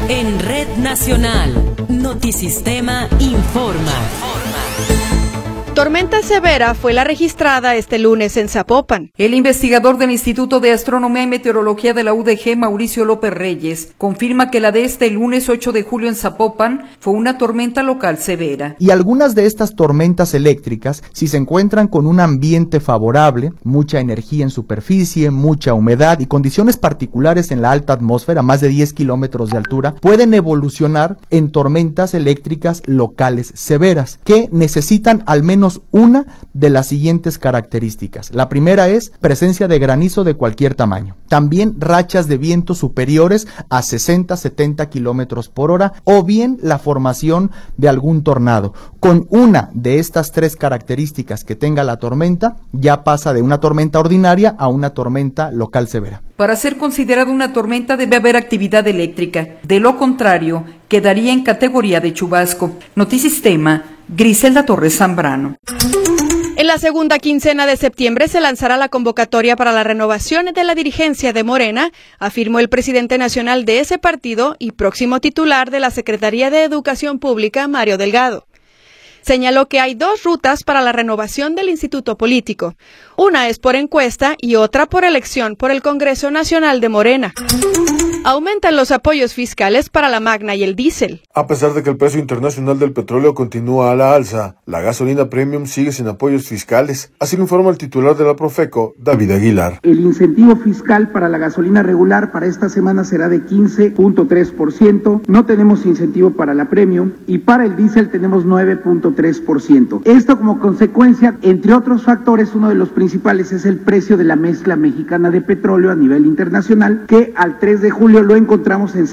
En Red Nacional, Notisistema informa. Tormenta severa fue la registrada este lunes en Zapopan. El investigador del Instituto de Astronomía y Meteorología de la UDG, Mauricio López Reyes, confirma que la de este lunes 8 de julio en Zapopan fue una tormenta local severa. Y algunas de estas tormentas eléctricas, si se encuentran con un ambiente favorable, mucha energía en superficie, mucha humedad y condiciones particulares en la alta atmósfera, más de 10 kilómetros de altura, pueden evolucionar en tormentas eléctricas locales severas, que necesitan al menos una de las siguientes características. La primera es presencia de granizo de cualquier tamaño. También rachas de viento superiores a 60-70 kilómetros por hora o bien la formación de algún tornado. Con una de estas tres características que tenga la tormenta, ya pasa de una tormenta ordinaria a una tormenta local severa. Para ser considerada una tormenta debe haber actividad eléctrica. De lo contrario, quedaría en categoría de chubasco. Notisistema, Griselda Torres Zambrano. En la segunda quincena de septiembre se lanzará la convocatoria para la renovación de la dirigencia de Morena, afirmó el presidente nacional de ese partido y próximo titular de la Secretaría de Educación Pública, Mario Delgado. Señaló que hay dos rutas para la renovación del instituto político. Una es por encuesta y otra por elección por el Congreso Nacional de Morena. Aumentan los apoyos fiscales para la Magna y el diésel. A pesar de que el precio internacional del petróleo continúa a la alza, la gasolina premium sigue sin apoyos fiscales. Así lo informa el titular de la Profeco, David Aguilar. El incentivo fiscal para la gasolina regular para esta semana será de 15.3%. No tenemos incentivo para la premium y para el diésel tenemos 9.3%. Esto como consecuencia, entre otros factores, uno de los principales es el precio de la mezcla mexicana de petróleo a nivel internacional, que al 3 de julio lo encontramos en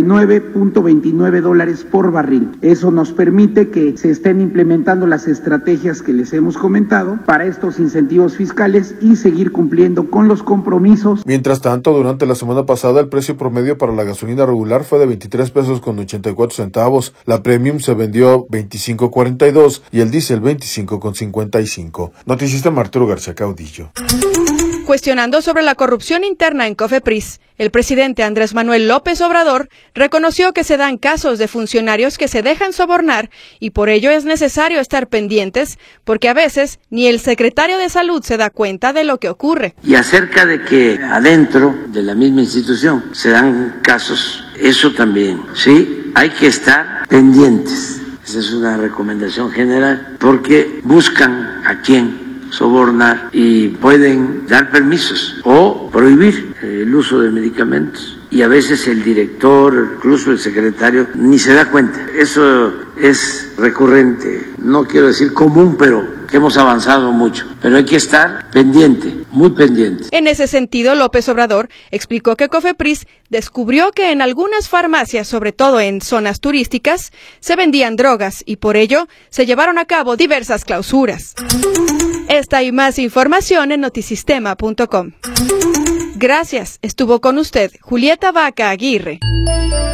$79.29 por barril. Eso nos permite que se estén implementando las estrategias que les hemos comentado para estos incentivos fiscales y seguir cumpliendo con los compromisos. Mientras tanto, durante la semana pasada el precio promedio para la gasolina regular fue de 23 pesos con 84 centavos, la premium se vendió 25.42 y el diésel 25.55. Notisistema, Arturo García Caudillo. Cuestionando sobre la corrupción interna en COFEPRIS, el presidente Andrés Manuel López Obrador reconoció que se dan casos de funcionarios que se dejan sobornar y por ello es necesario estar pendientes porque a veces ni el secretario de Salud se da cuenta de lo que ocurre. Y acerca de que adentro de la misma institución se dan casos, eso también, sí, hay que estar pendientes. Esa es una recomendación general porque buscan a quién sobornar y pueden dar permisos o prohibir el uso de medicamentos y a veces el director, incluso el secretario, ni se da cuenta. Eso es recurrente, no quiero decir común, pero que hemos avanzado mucho, pero hay que estar pendiente, muy pendiente. En ese sentido, López Obrador explicó que COFEPRIS descubrió que en algunas farmacias, sobre todo en zonas turísticas, se vendían drogas y por ello se llevaron a cabo diversas clausuras. Esta y más información en notisistema.com. Gracias. Estuvo con usted Julieta Vaca Aguirre.